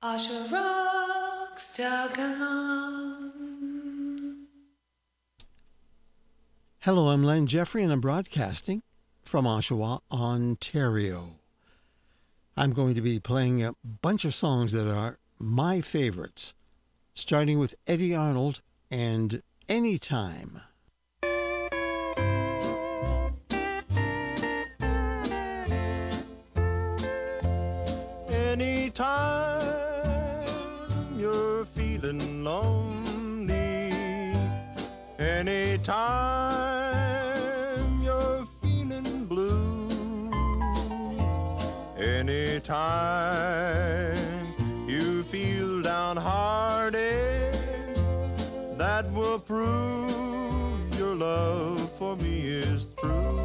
OshaRocks.com. Hello, I'm Len Jeffrey, and I'm broadcasting from Oshawa, Ontario. I'm going to be playing a bunch of songs that are my favorites, starting with Eddie Arnold and Anytime. Anytime you're feeling lonely, anytime you're feeling blue, anytime you feel downhearted, that will prove your love for me is true.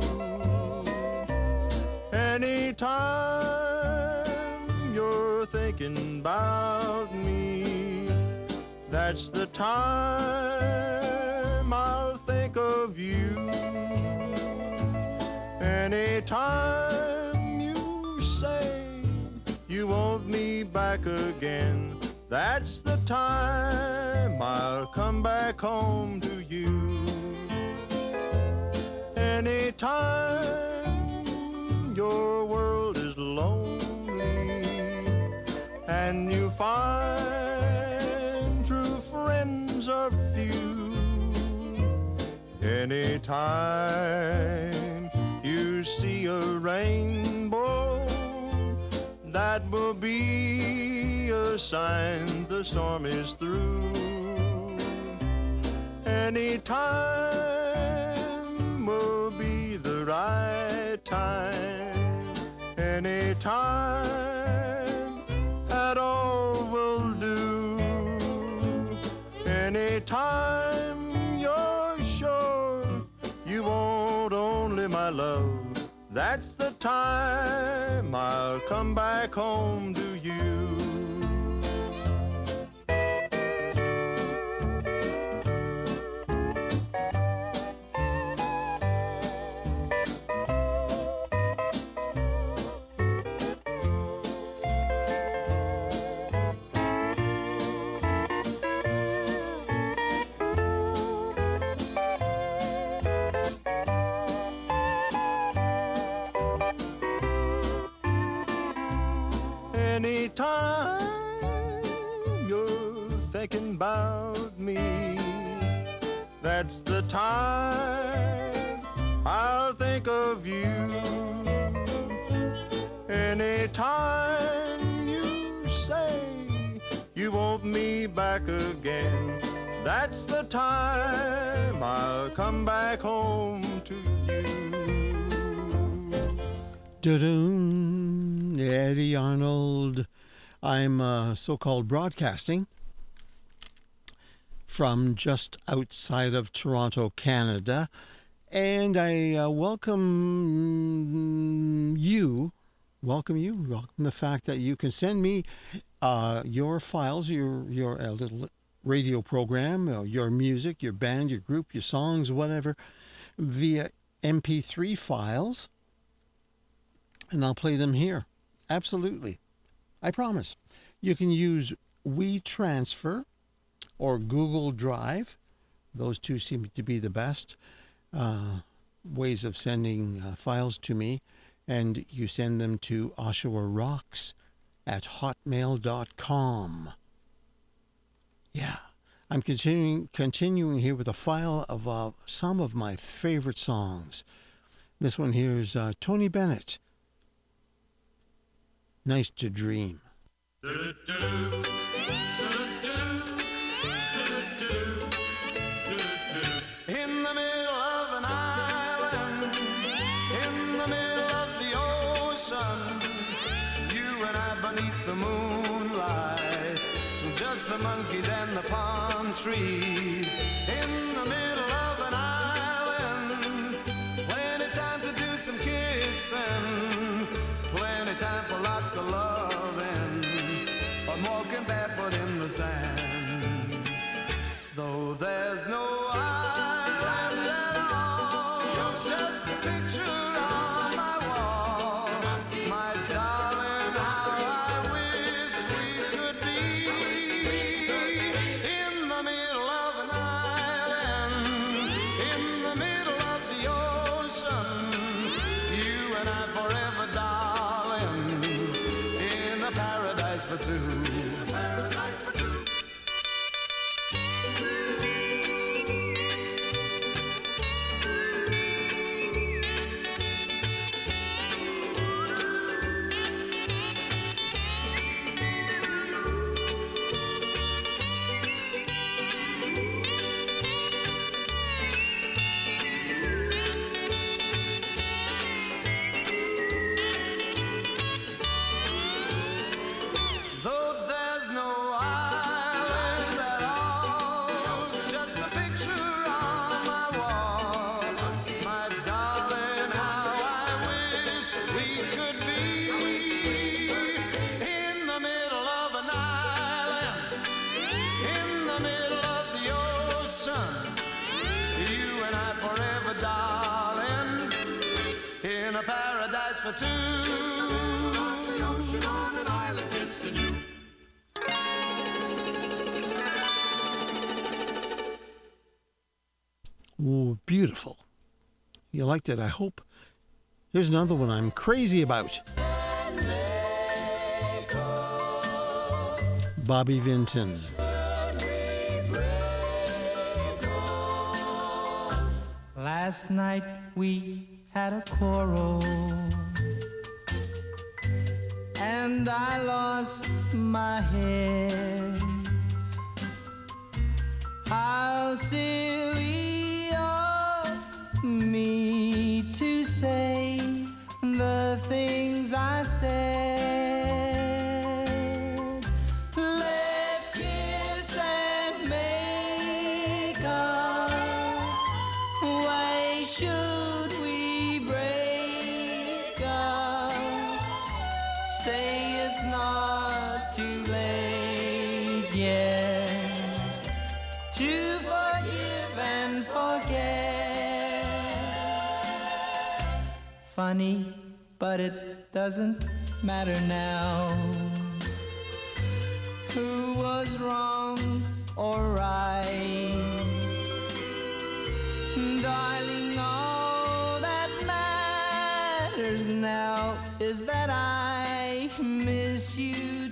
Anytime you're thinking about me, that's the time I'll think of you. Anytime you say you want me back again, that's the time I'll come back home to you. Anytime your world is lonely and you find true friends are few, anytime you see a rainbow, that will be a sign the storm is through. Anytime will be the right time, anytime at all will do. Anytime you're sure you want only my love, that's the time I'll come back home to you. Anytime you're thinking about me, that's the time I'll think of you. Anytime you say you want me back again, that's the time I'll come back home to you. Da-doom, Eddie Arnold. I'm so-called broadcasting from just outside of Toronto, Canada, and I welcome the fact that you can send me your files, your little radio program, your music, your band, your group, your songs, whatever, via MP3 files, and I'll play them here. Absolutely. I promise. You can use WeTransfer or Google Drive. Those two seem to be the best ways of sending files to me. And you send them to oshawarocks@hotmail.com. Yeah. I'm continuing here with a file of some of my favorite songs. This one here is Tony Bennett. Nice to Dream. In the middle of an island, in the middle of the ocean, you and I beneath the moonlight, just the monkeys and the palm trees. In the middle of an island, plenty time to do some kissing, plenty time for lots of loving. I'm walking barefoot in the sand, though there's no island at all, just a picture on my wall. My darling, how I wish we could be two. Though there's no island at all, just a picture on my wall. My darling, how I wish we could be in the middle of an island, in the middle of the ocean. You and I forever, darling, in a paradise for two. Ooh, beautiful. You liked it, I hope. Here's another one I'm crazy about. Bobby Vinton. Last night we had a quarrel, and I lost my head. How silly of me to say the things I said. Let's kiss and make up. Why should we break up? Say it's not too late yet to forgive and forget. Funny, but it doesn't matter now who was wrong or right. Darling, all that matters now is that I miss you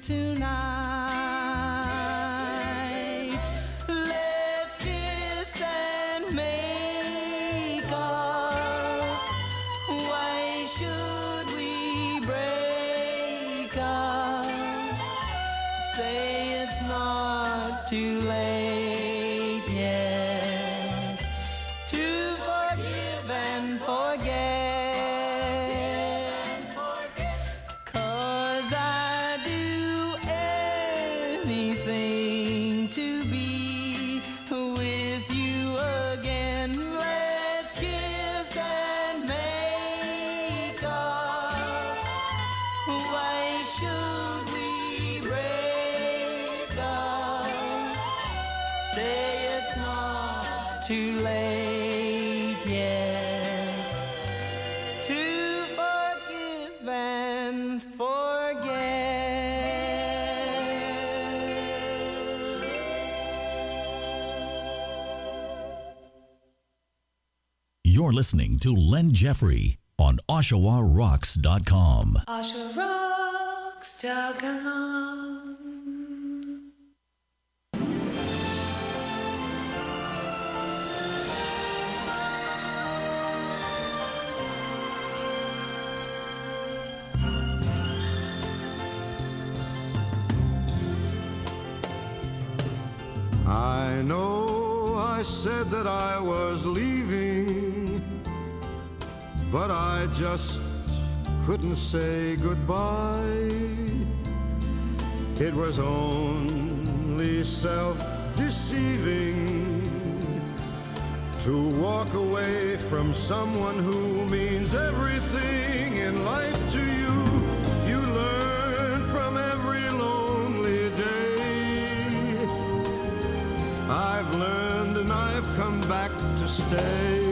tonight. Let's kiss and make up. Why should we break up? Say it's not too late yet to forgive and forget. 'Cause I do anything to be with you again. Let's kiss and make up. Why should we break up? Say it's not too late yet to forgive and forget. You're listening to Len Jeffrey on OshawaRocks.com. OshawaRocks.com. I know I said that I was leaving, but I just couldn't say goodbye. It was only self-deceiving to walk away from someone who means everything in life to you. You learn from every lonely day. I've learned and I've come back to stay.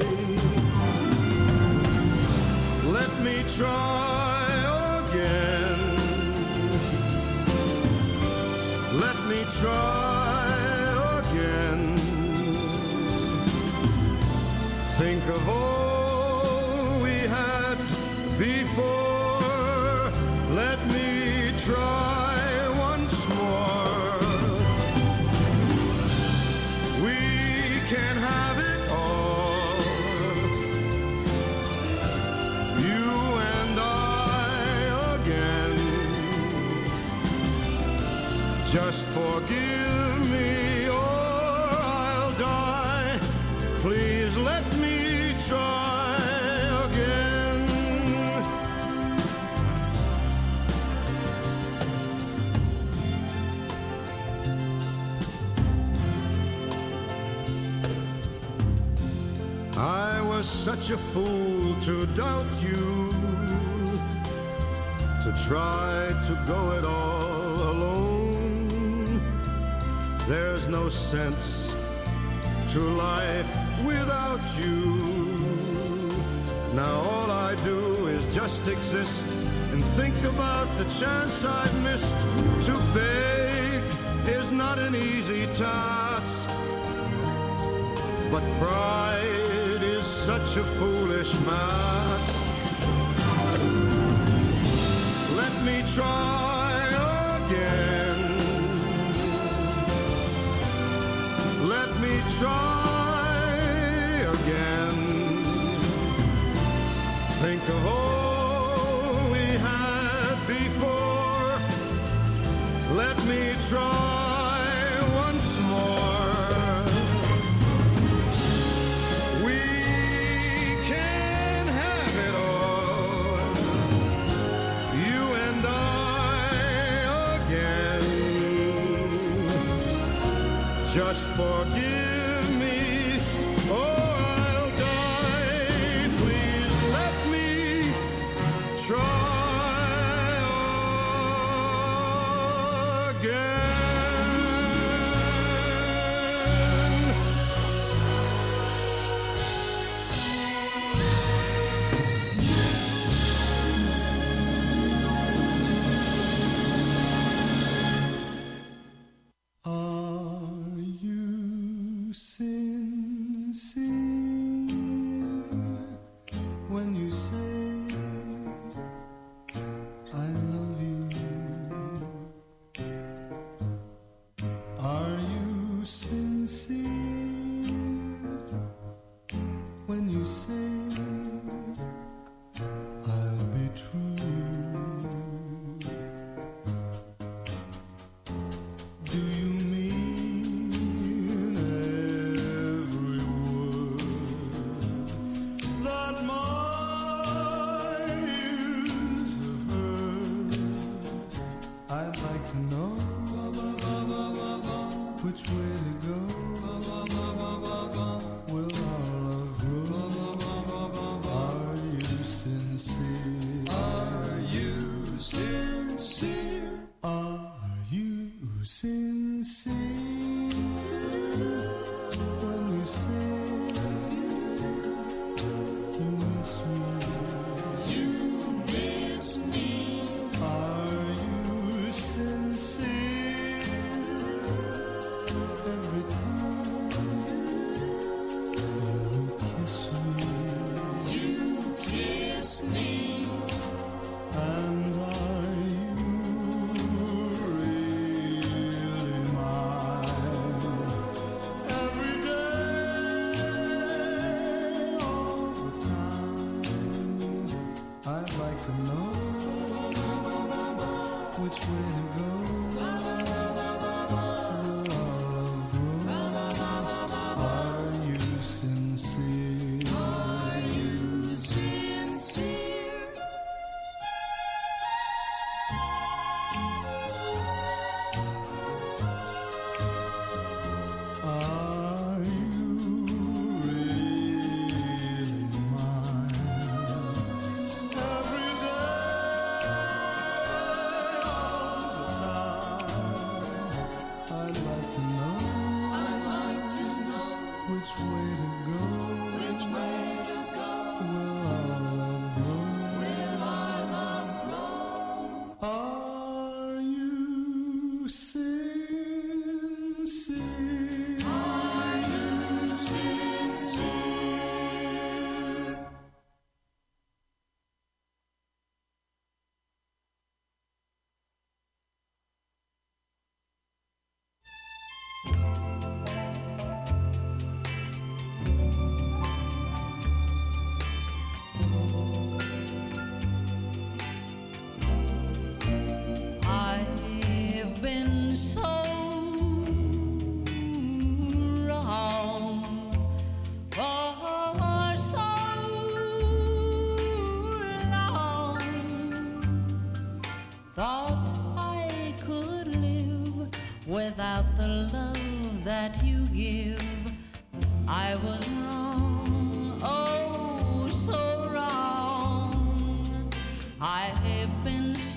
Let me try again. Let me try again. Think of all we had before. Let me try once Just forgive me or I'll die. Please let me try again. I was such a fool to doubt you, to try to go it all alone. There's no sense to life without you. Now all I do is just exist and think about the chance I've missed. To beg is not an easy task, but pride is such a foolish mask. Let me try again. Let me try again. Think of all we had before. Let me try once more. We can have it all, you and I again. Just forgive me or I'll die. Please let me try again. Are you sincere when you say I love you? Are you sincere when you say I'll be true? Do you mean every word that my ears have heard? I'd like to know which way to go. Will our love grow? Are you sincere? Are you sincere? Are you sincere when you say you miss me? You miss me. Are you sincere every time you kiss me? You kiss me. And are you really mine? Every day, all the time. I'd like to know which way to go. Will our love grow? Are you sincere? Are you sincere? Are you really mine? Every day, all the time. been so wrong for so long. Thought I could live without the love that you give. I was wrong, oh so wrong. I've been so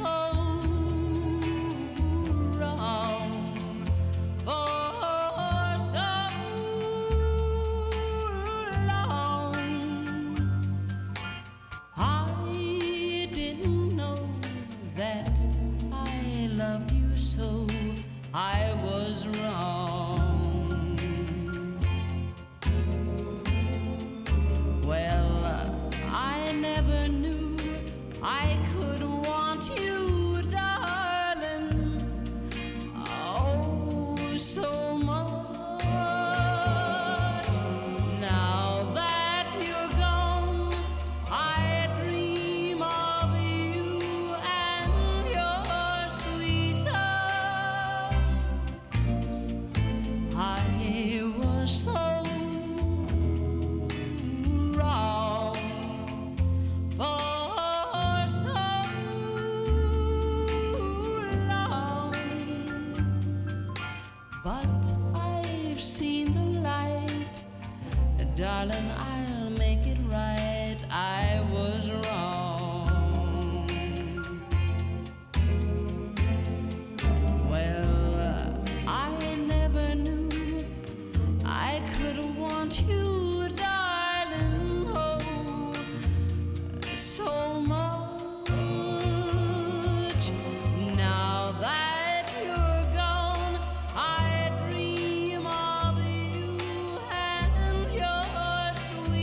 wrong for so long. I didn't know that I loved you so. I was wrong. Well, I never knew I could want you, darling, oh, so much. Now that you're gone, I dream of you and your sweet touch. I was so wrong for so long, but I've seen the light, darling, I'll make it right. I was wrong. Well, I never knew I could want you, darling, oh, so much. Now that you're gone, I dream of you and your sweet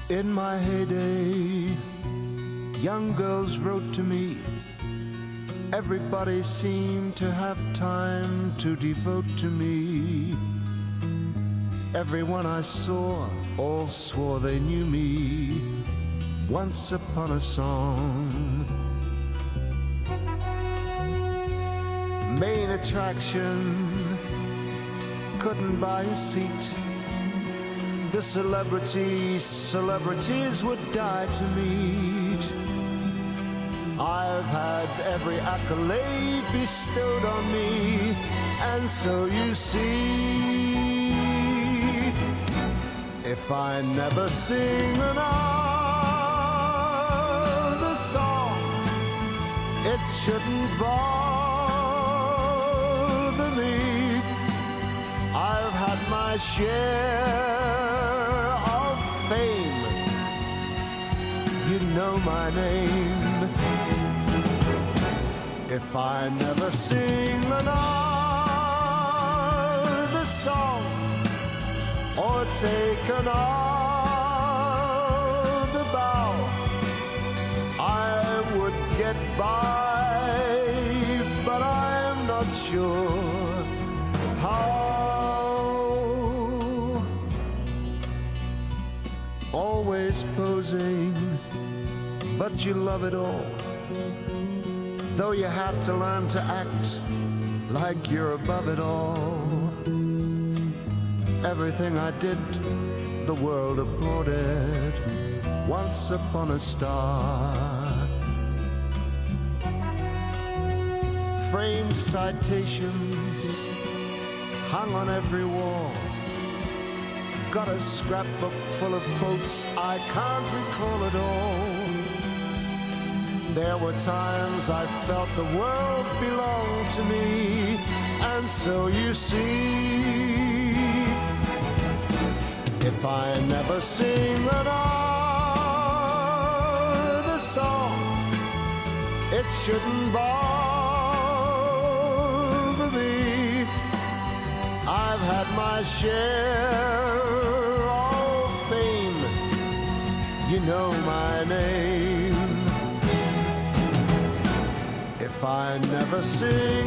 In my heyday, young girls wrote to me. Everybody seemed to have time to devote to me. Everyone I saw all swore they knew me. Once upon a song, main attraction, couldn't buy a seat. The celebrities would die to meet. I've had every accolade bestowed on me, and so you see, if I never sing another song, it shouldn't bother me. I've had my share of fame. You know my name. If I never sing another song or take another bow, I would get by, but I'm not sure how. Always posing, but you love it all. Though you have to learn to act like you're above it all. Everything I did, the world applauded. Once upon a star. Framed citations hung on every wall. Got a scrapbook full of quotes, I can't recall it all. There were times I felt the world belonged to me, and so you see, if I never sing another song, it shouldn't bother me. I've had my share of fame, you know my name. If I never sing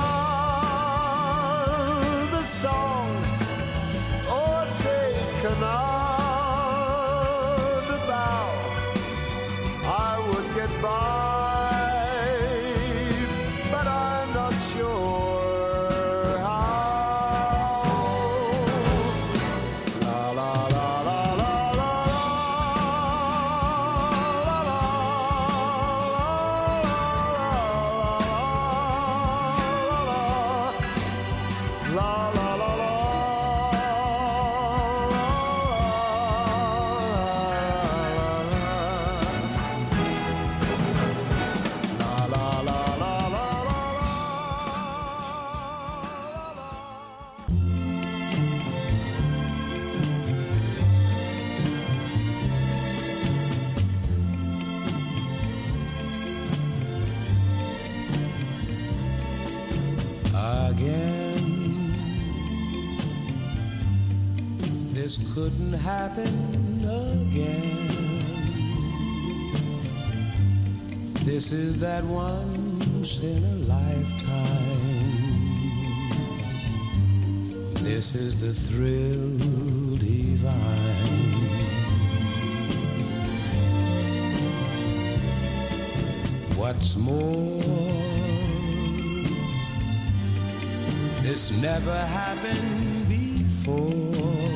another song or take another bow, I would get by, but I'm not sure how. La la la la la la la la. This couldn't happen again. This is that once in a lifetime. This is the thrill divine. What's more, this never happened before.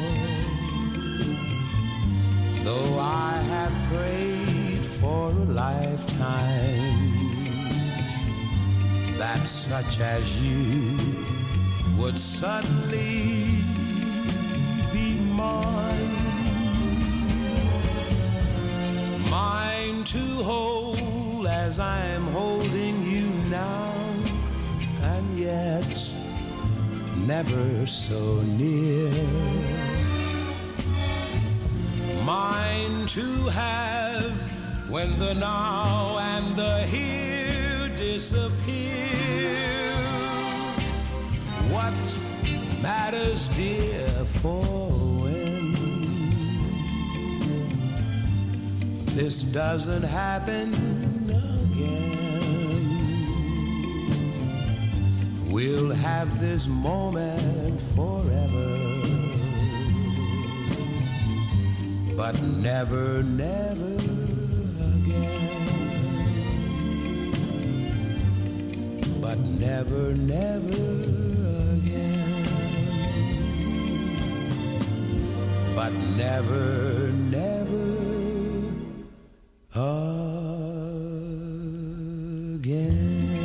Though I have prayed for a lifetime that such as you would suddenly be mine. Mine to hold as I am holding you now, and yet never so near. Mine to have when the now and the here disappear. What matters, dear, for when this doesn't happen again. We'll have this moment forever, but never, never again. But never, never again. But never, never again.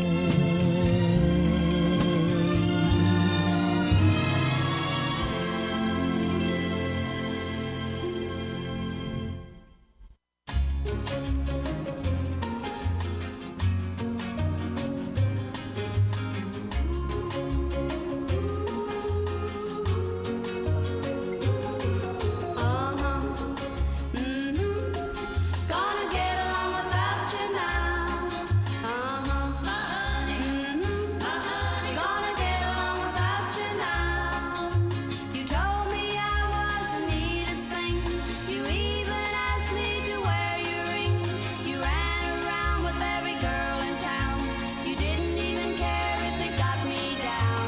Gonna get along without you now. My honey, my honey. Gonna get along without you now. You told me I was the neatest thing. You even asked me to wear your ring. You ran around with every girl in town. You didn't even care if it got me down.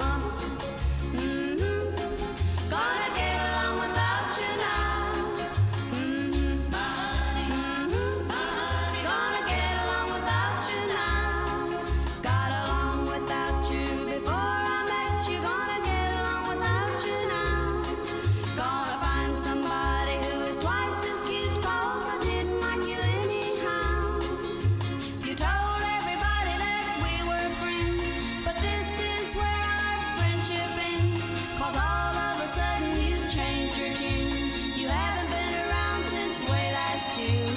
Gonna get along without you now. My honey, my honey. Gonna get along without you now. Got along without you before I met you. Gonna get along without you now. Gonna find somebody who is twice as cute, 'cause I didn't like you anyhow. You told everybody that we were friends, but this is where our friendship ends. 'Cause all of a sudden you changed your tune. You haven't been around since way last June.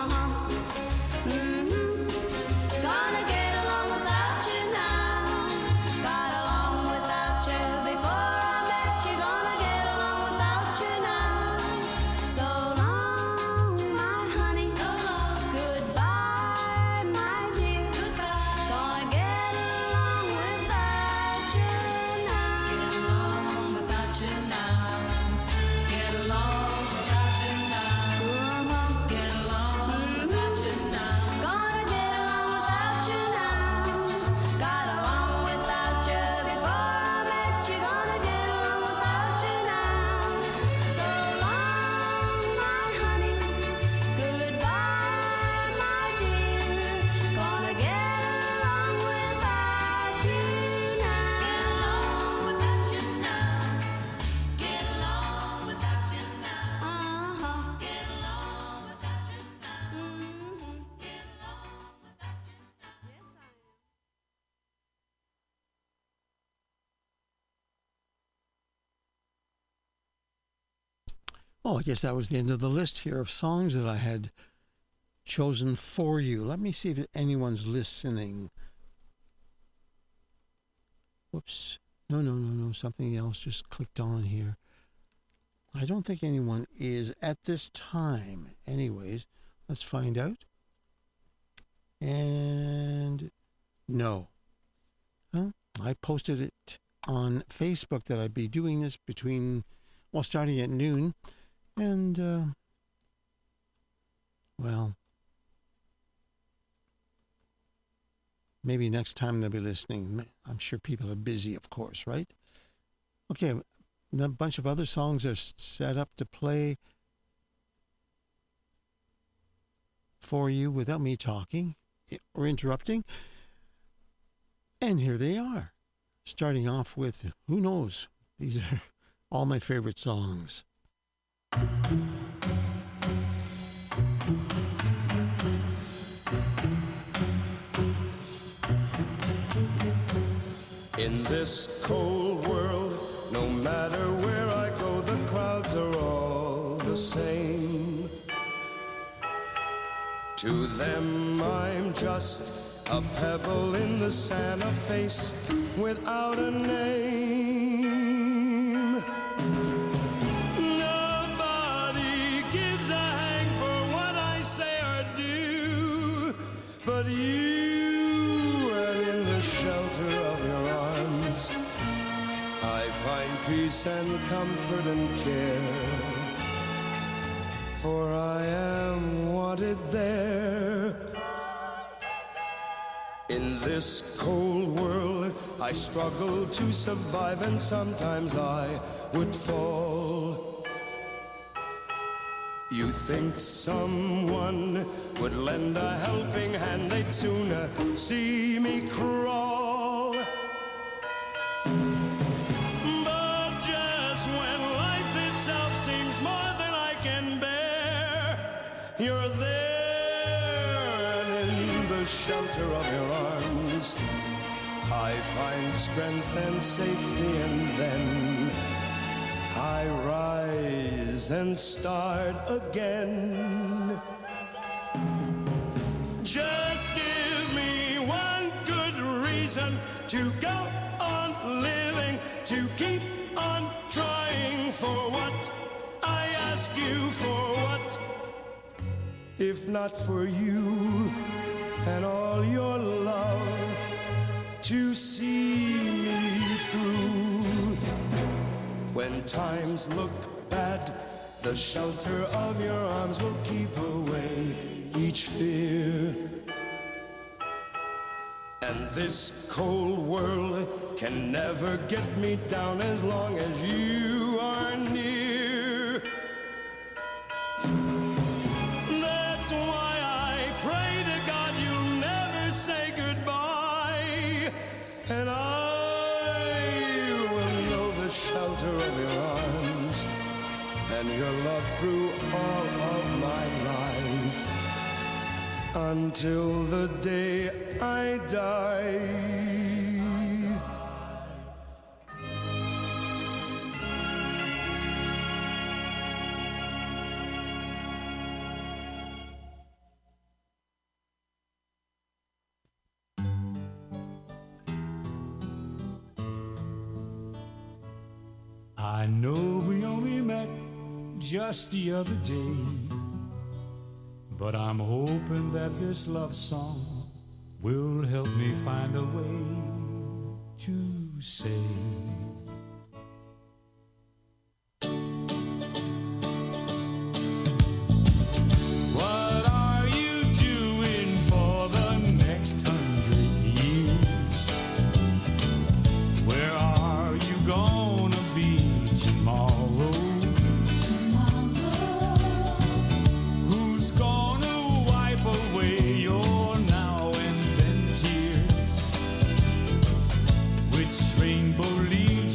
Gonna get along without you now. Got along without you before I met you. Gonna get along without you now. So long, my honey. So long. Goodbye, my dear. Goodbye. Gonna get along without you now. Get along without you now. Get along without you now. Get along without you now. Gonna get along without you now. Got along without you before I met you. Gonna get along without you now. So long, my honey. Goodbye, my dear. Gonna get along without you now. Get along without you now. Get along without you now. Get along without you now. Get along without you now. Yes, I am. Oh, I guess that was the end of the list here of songs that I had chosen for you. Let me see if anyone's listening. Whoops. No. Something else just clicked on here. I don't think anyone is at this time. Anyways, let's find out. And no. Well, I posted it on Facebook that I'd be doing this starting at noon. And, well, maybe next time they'll be listening. I'm sure people are busy, of course, right? Okay, a bunch of other songs are set up to play for you without me talking or interrupting. And here they are. Starting off with, who knows? These are all my favorite songs. In this cold world, no matter where I go, the crowds are all the same. To them, I'm just a pebble in the sand, a face without a name. Nobody gives a hang for what I say or do, but you, and in the shelter of your arms, I find peace and comfort and care, for I am one wanted there. In this cold world, I struggle to survive, and sometimes I would fall. You think someone would lend a helping hand, they'd sooner see me crawl. But just when life itself seems more than I can bear, you're there, and in the shelter of your arms I find strength and safety, and then I rise and start again. Just give me one good reason to go on living, to keep on trying for what I ask you for. What if not for you and all your love to see me through? When times look bad, the shelter of your arms will keep away each fear. And this cold world can never get me down as long as you are near. That's why I pray to God you'll never say goodbye, and I will know the shelter of your arms and your love through all of my life, until the day I die. I know we only met just the other day, but I'm hoping that this love song will help me find a way to say what are you doing for the next 100 years? Where are you gonna be tomorrow? Who's gonna wipe away your now and then tears? Which rainbow leads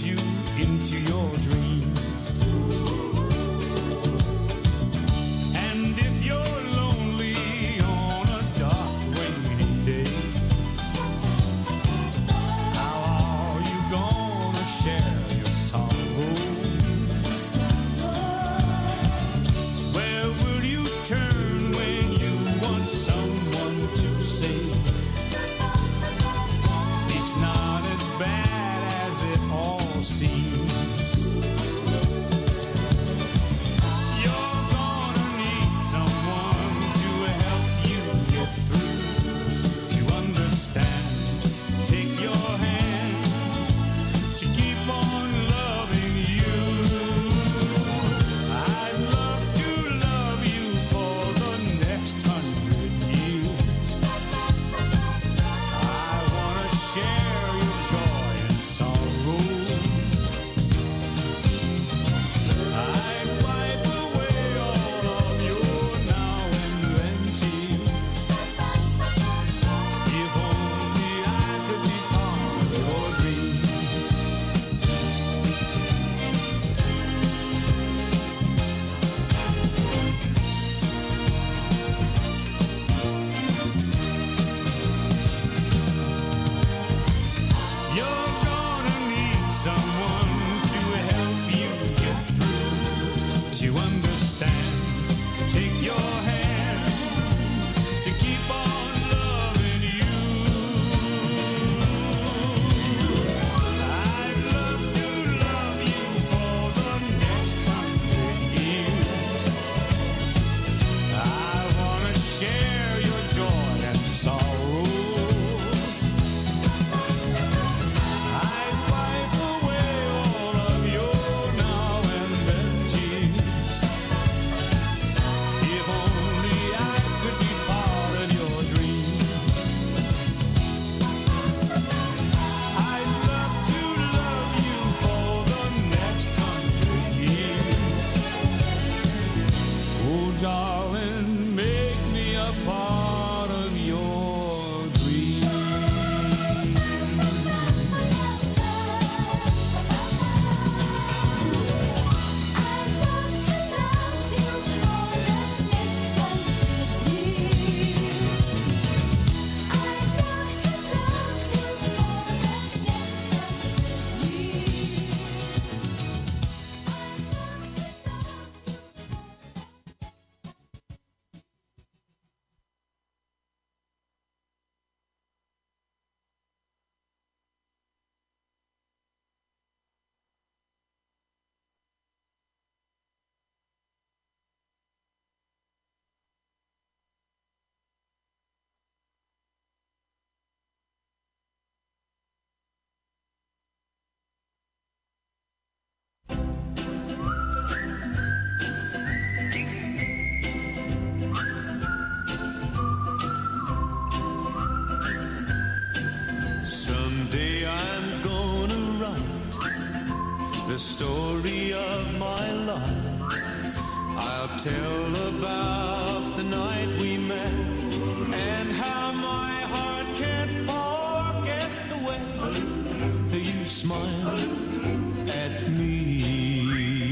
tell about the night we met and how my heart can't forget the way you smiled at me.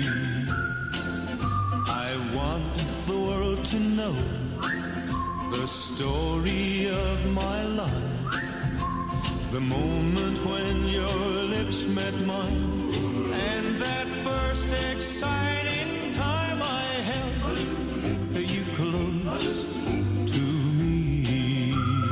I want the world to know the story of my life, the moment when your lips met mine, and that first exciting time I held you close to me.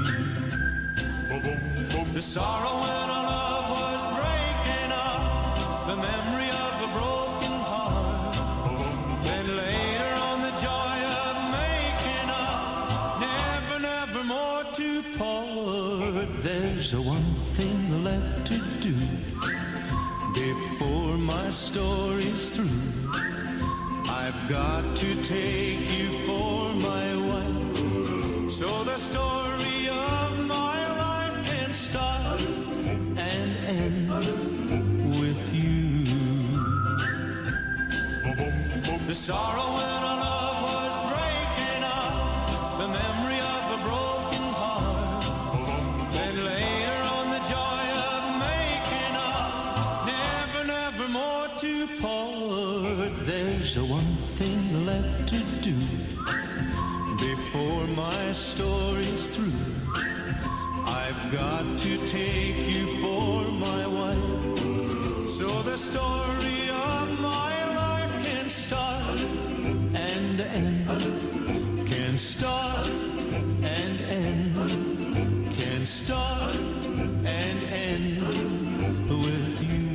The sorrow when our love was breaking up, the memory of a broken heart, then later on the joy of making up, never, never more to part. There's one thing left to do before my story's through. I've got to take you for my wife, so the story of my life can start and end with you. The sorrow when our love was breaking up, the memory of a broken heart, then later on the joy of making up, never, never more to part. There's one thing left to do before my story's through. I've got to take you for my wife, so the story of my life can start and end, can start and end, can start and end with you.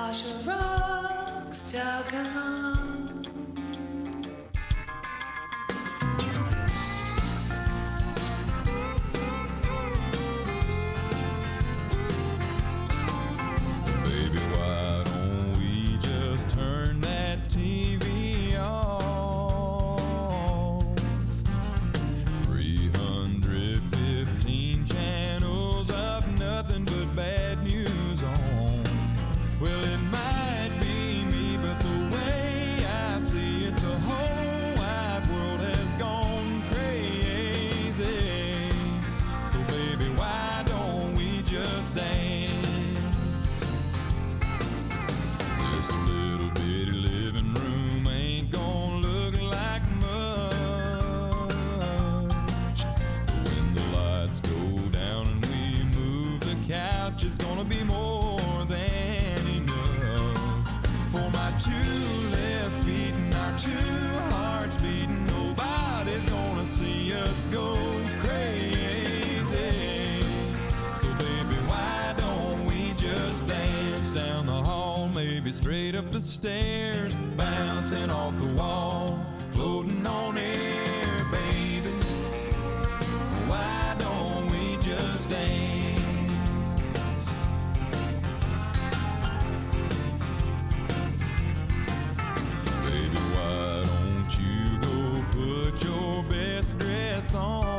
OshaRocks.com. Baby, why don't we just turn that TV off? 315 channels of nothing but bad news on. Well, it might be me, but the way I see it, the whole wide world has gone crazy. So baby, why don't we just dance? This little bitty living room ain't gonna look like much. But when the lights go down and we move the couch, it's gonna be more than enough. For my two left feet and our two hearts beating, nobody's gonna see us go crazy. So baby, why don't we just dance down the hall, maybe straight up the stairs, bouncing off the wall, floating on air, baby. Why don't we just dance? Baby, why don't you go put your best dress on?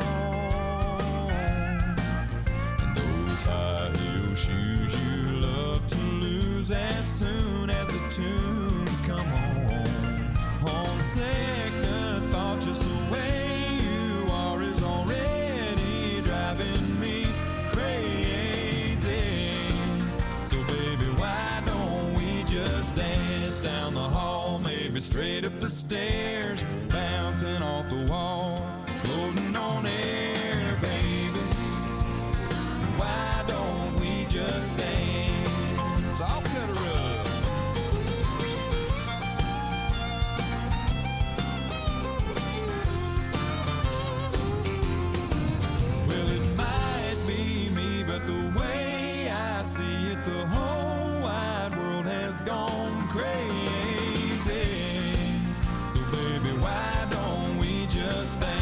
And those high heel shoes you love to lose as soon as the tunes come on. On second thought, just the way you are is already driving me crazy. So baby, why don't we just dance down the hall, maybe straight up the stairs, bouncing off the wall, floating on air, baby. Why don't we just dance? I'll cut her up. Well, it might be me, but the way I see it, the whole wide world has gone crazy. So baby, why don't we just dance?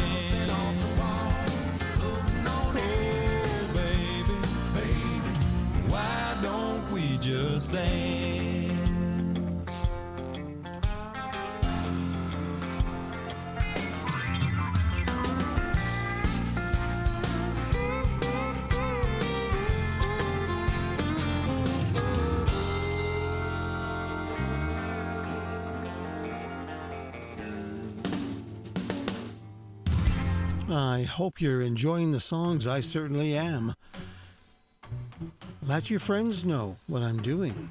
Oh, baby, baby, why don't we just dance? I hope you're enjoying the songs. I certainly am. Let your friends know what I'm doing.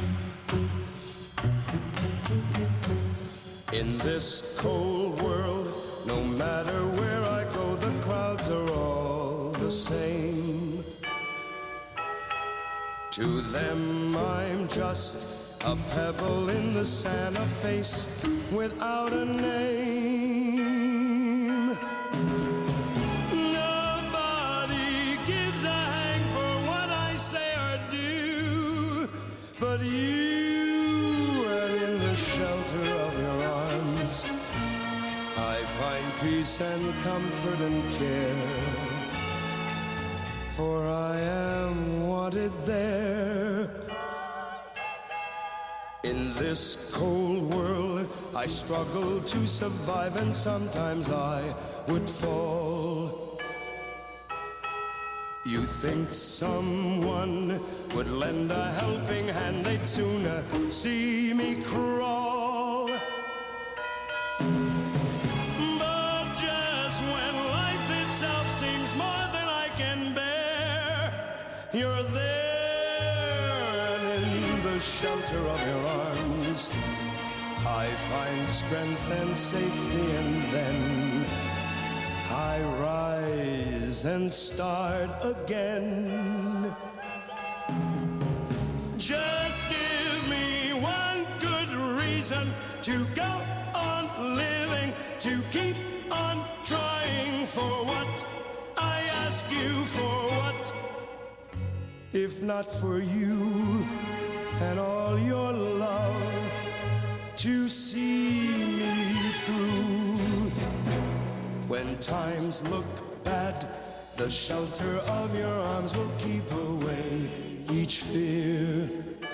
In this cold world, no matter where I go, the crowds are all the same. To them, I'm just a pebble in the sand, a face without a name. Nobody gives a hang for what I say or do, but you, and in the shelter of your arms, I find peace and comfort and care. For I am wanted there. In this cold world, I struggle to survive, and sometimes I would fall. You think someone would lend a helping hand, they'd sooner see me crawl. But just when life itself seems more than I can bear, you're there, and in the shelter of your arms, I find strength and safety, and then I rise and start again. Just give me one good reason to go on living, to keep on trying for what I ask you for. What if not for you? and all your love to see me through. When times look bad, the shelter of your arms will keep away each fear.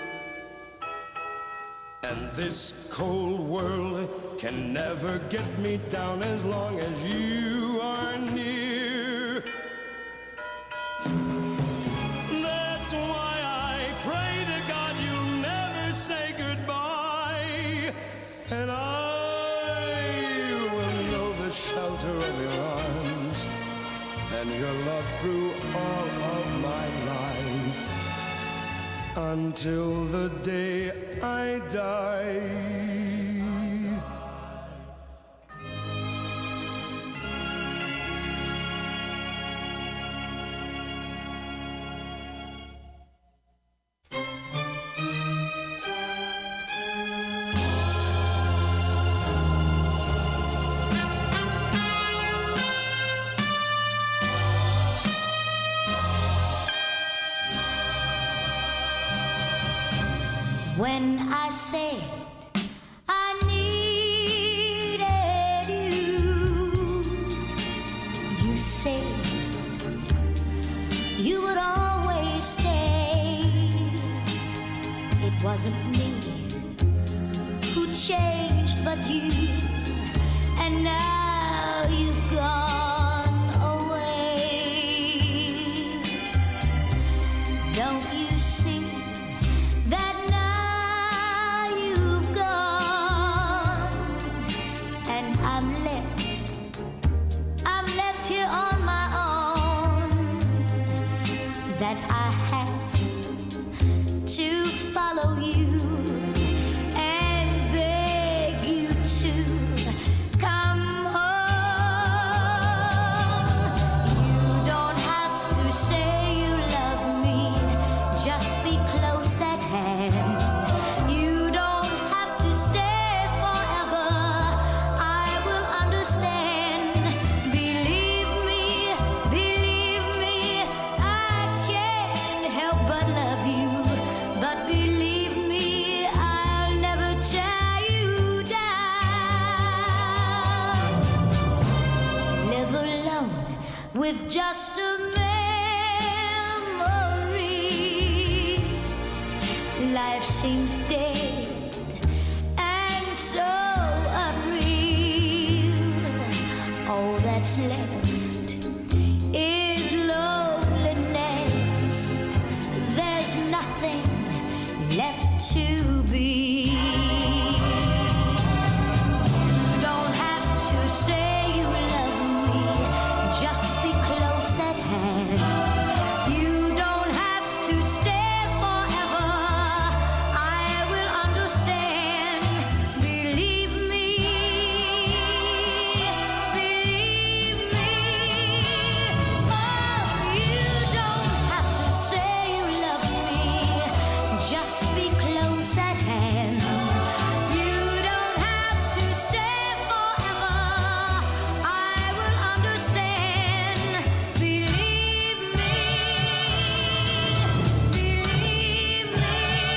And this cold world can never get me down as long as you are near. That's why I pray to God you'll never say goodbye, and I will know the shelter of your arms and your love through all of my life, until the day I die. When I said I needed you, you said you would always stay. It wasn't me who changed but you, and now you've gone away. Don't you see that now I'm left here on my own, that I have to follow you and beg you to come home. You don't have to say you love me, just be close at hand. You don't have to stay forever, I will understand. Believe me, I can't help but love you. But believe me, I'll never tear you down. Live alone with just a memory. Life seems dead and so unreal. All that's left is loneliness. There's nothing left to be. You don't have to say you love me, just be close at hand. You don't have to stay forever, I will understand. Believe me, oh, you don't have to say you love me, just be close at hand. You don't have to stay forever, I will understand. Believe me, believe me,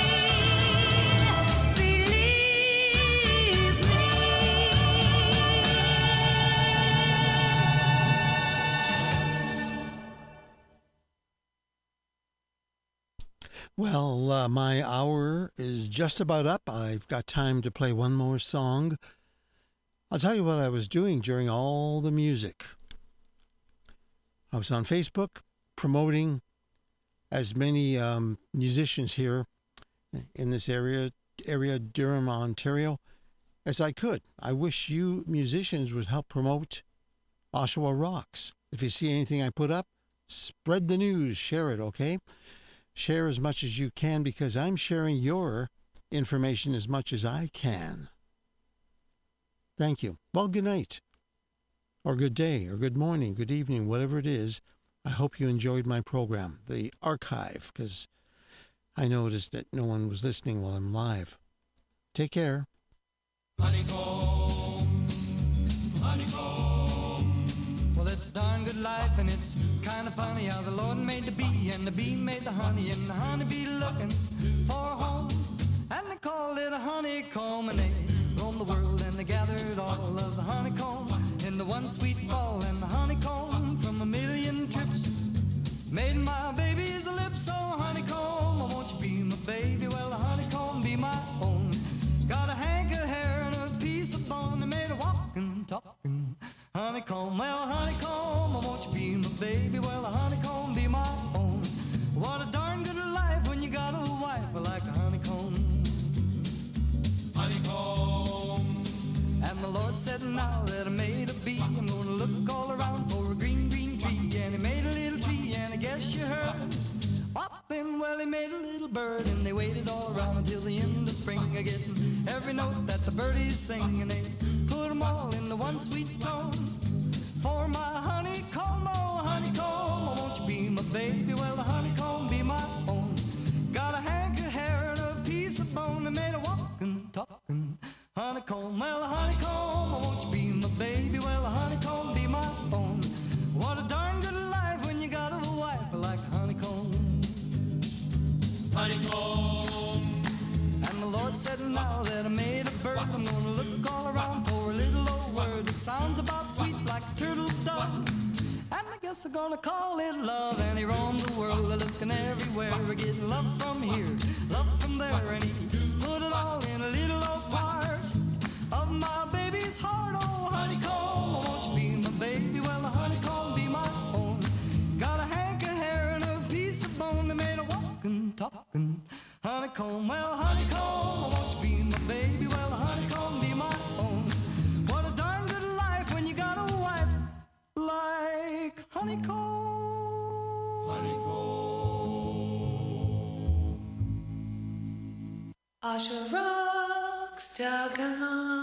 believe me. Well, my hour is just about up. I've got time to play one more song. I'll tell you what I was doing during all the music. I was on Facebook promoting as many musicians here in this area, Durham, Ontario, as I could. I wish you musicians would help promote Oshawa Rocks. If you see anything I put up, spread the news, share it, okay? Share as much as you can, because I'm sharing your information as much as I can. Thank you. Well, good night, or good day, or good morning, good evening, whatever it is. I hope you enjoyed my program, the archive, because I noticed that no one was listening while I'm live. Take care. Honeycomb, honeycomb. Well, it's a darn good life, and it's kind of funny how the Lord made the bee, and the bee made the honey, and the honey bee looking for a home. little honeycomb, and they roamed the world and they gathered all of the honeycomb into one sweet fall, and the honeycomb from a million trips made my baby's lips. So honeycomb, won't you be my baby? Well, the honeycomb be my own. Got a hank of hair and a piece of bone that made a walking, talking honeycomb. Well, honeycomb, won't you be my baby? Well, the honeycomb be my own. What a darn good life when you got a wife like a honeycomb. Honeycomb. And the Lord said, now that I made a bee, I'm gonna look all around for a green, green tree. And he made a little tree, and I guess you heard. What then? Well, he made a little bird, and they waited all around until the end of spring, getting every note that the birdies sing, and they put them all into one sweet tone. For my honeycomb, oh honeycomb, won't you be my baby? Well, the honeycomb be my own. Got a hank of hair and a piece of bone that made a walking, talking honeycomb. Well, the honeycomb, won't you be my baby? Well, the honeycomb be my own. What a darn good life when you got a wife like a honeycomb. Honeycomb. And the Lord said, now that I made a bird, I'm gonna look all around for a little old word that sounds about sweet like a turtle dove. And I guess I'm gonna call it love. And he roamed the world looking everywhere, getting love from here, love from there, and he put it all in a little old part of my baby's heart. Oh honeycomb, won't you be my baby? Well, the honeycomb be my own. Got a hank of hair and a piece of bone that made a walking, talking honeycomb. Well, honeycomb, won't you be my baby? Well, the honeycomb be my own. What a darn good life when you got a wife like honeycomb. Honeycomb. Asha rocks.com.